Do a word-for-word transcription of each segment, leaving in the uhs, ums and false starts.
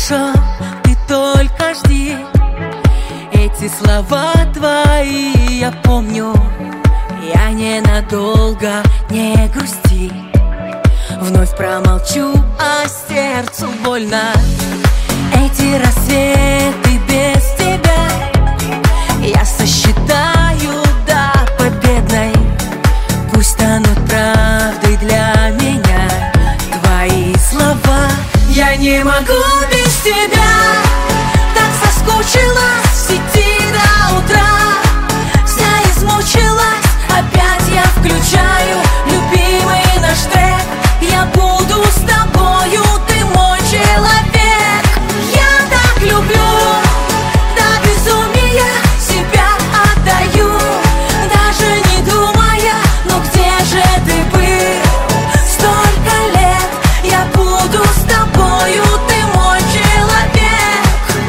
хорошо, ты только жди. Эти слова твои я помню, я ненадолго, не грусти. Вновь промолчу, а сердцу больно. Эти рассветы без тебя я сосчитаю до победной. Пусть станут правдой для меня твои слова. Я не могу без тебя, так соскучилась в сети до утра. Вся измучилась, опять я включаю любимый наш трек. Я буду с тобою, ты мой человек. Я так люблю, до безумия себя отдаю, даже не думая, ну где же ты был столько лет? Я буду с тобою, ты мой человек.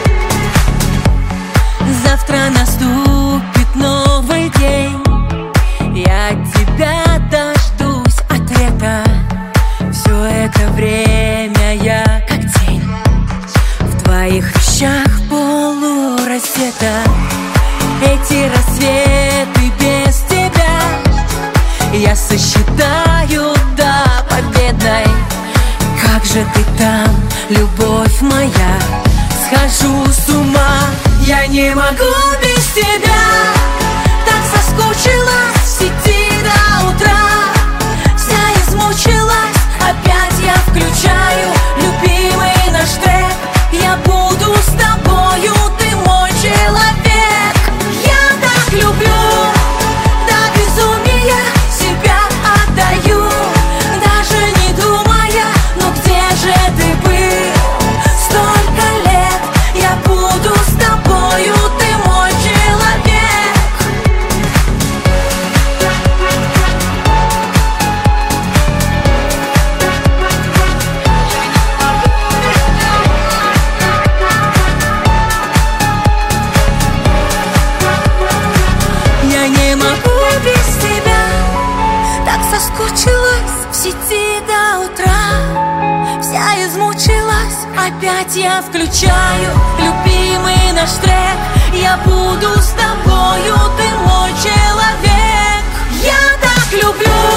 Завтра наступит новый день, я от тебя дождусь ответа. Все это время я как тень в твоих вещах полурассвета. Эти рассветы без тебя я сосчитаю до победной. Как же ты там, любовь моя, схожу с ума. Я не могу без тебя, так соскучилась в сети до утра. Вся измучилась, опять я включаю любимый наш трек. Я буду с тобою, ты мой человек. Я так люблю, до безумия себя отдаю, даже не думая, ну где же ты был столько лет? Я буду с тобою, ты мой человек. Я не могу без тебя, так соскучилась в сети до утра. Вся измучилась, опять я включаю любимый наш трек. Я буду с тобою, ты мой человек. Я так люблю.